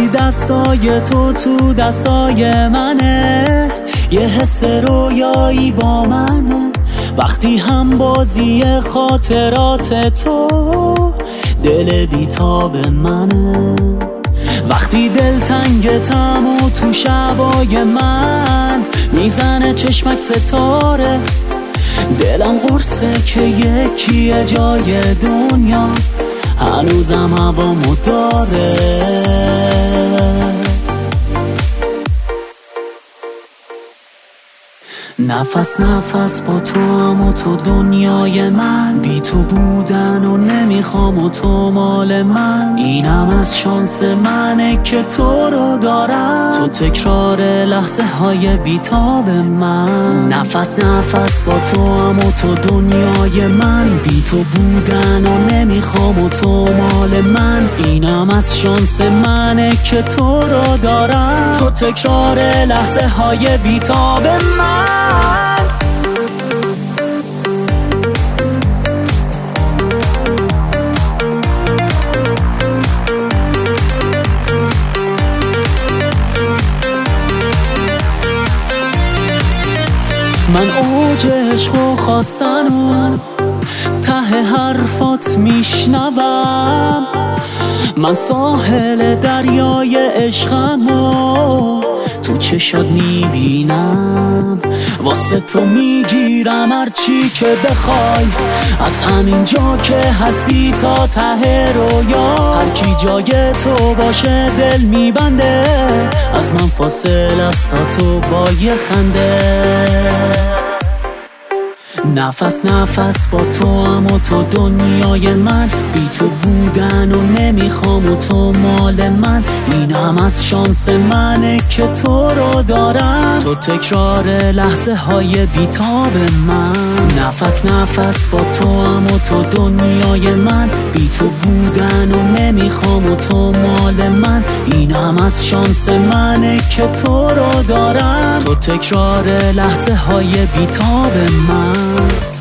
وقتی دستای تو دستای منه، یه حس رویایی با منه. وقتی هم بازی خاطرات تو دل بیتاب منه. وقتی دلتنگتم و تو شبای من میزنه چشمک ستاره، دلم قرصه که یکیه جای دنیا هنوزم هوامو داره. نفس نفس با تو هم و تو دنیای من، بی تو بودن و نمیخوام و تو مال من. اینم از شانس منه که تو رو دارم، تو تکرار لحظه های بیتاب من. نفس نفس با تو هم و تو دنیای من، بی تو بودن و نمیخوام و تو مال من. اینم از شانس منه که تو رو دارم، تو تکرار لحظه های بیتاب من. من اوج عشق و خواستن و ته حرفات میشنوم، من ساحل دریای عشقم و تو چشات میبینم. واسه تو میگیرم هرچی که بخوای، از همین جا که هستی تا ته رویا. هر کی جای تو باشه دل میبنده، از من فاصل است تا تو با یه خنده. نفس نفس با تو هم و تو دنیای من، بی تو بودن و نمیخوام و تو مال من. این هم از شانس منه که تو رو دارم، تو تکرار لحظه های بیتاب من. نفس نفس با تو هم و تو دنیای من، بی تو بودن و نمیخوام و تو مال من. این هم از شانس منه که تو رو دارم، تو تکرار لحظه های بیتاب من.